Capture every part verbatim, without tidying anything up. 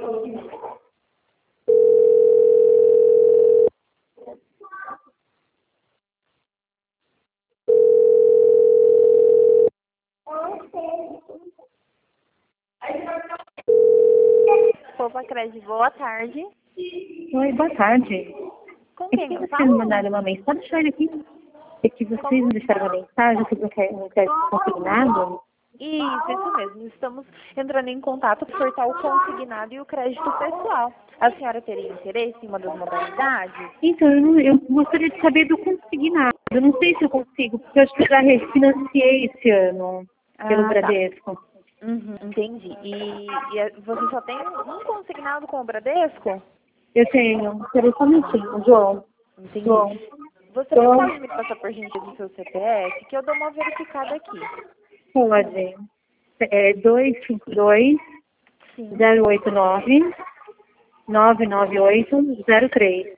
Poupa Crédito, boa tarde. Oi, boa tarde. Com É quem que eu vocês falo? me mandaram uma mensagem. Pode deixar ele aqui. É que vocês me deixaram uma mensagem que eu quero um crédito consignado. Isso, isso mesmo. Estamos entrando em contato para ofertar o consignado e o crédito pessoal. A senhora teria interesse em uma das modalidades? Então, eu, não- eu gostaria de saber do consignado. Eu não sei se eu consigo, porque eu acho que eu já refinanciei esse ano pelo Ah, tá. Bradesco. Uhum, entendi. E, e é- você só tem um consignado com o Bradesco? Eu tenho. Peraí só um minutinho, João. Entendi. João. Você não João, pode me passar por gentileza do seu C P F, que eu dou uma verificada aqui. pode. É dois cinco dois, Sim. zero oito nove, nove nove oito, zero três.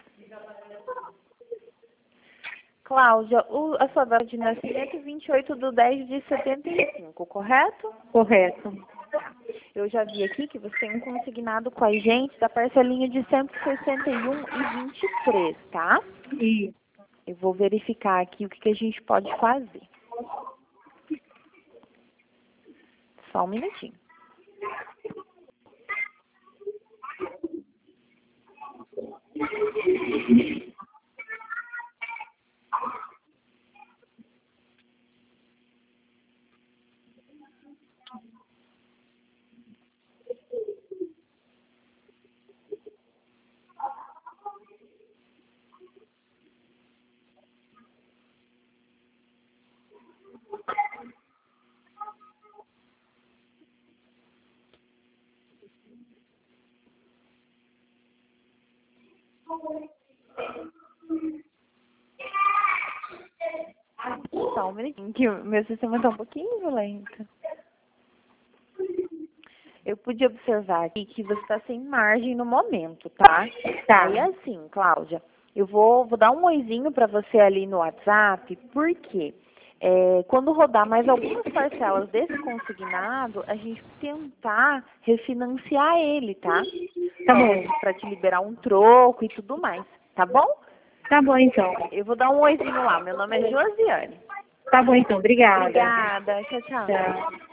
Cláudia, o- a sua data de nascimento vinte e oito de dez de setenta e cinco, correto? Correto. Eu já vi aqui que você tem um consignado com a gente da parcelinha de cento e sessenta e um e vinte e três, tá? E Eu vou verificar aqui o que, que a gente pode fazer. Só um minutinho. Só um minutinho, que o meu sistema está um pouquinho lento. Eu pude observar aqui que você está sem margem no momento, tá? tá. E assim, Cláudia, eu vou, vou dar um oizinho para você ali no WhatsApp, porque é, quando rodar mais algumas parcelas desse consignado, a gente tentar refinanciar ele, tá? Tá bom. Para te liberar um troco e tudo mais, tá bom? Tá bom, então. Eu vou dar um oizinho lá. Meu nome é Josiane. Tá bom, então. Obrigada. Obrigada. Tchau, tchau. Tchau.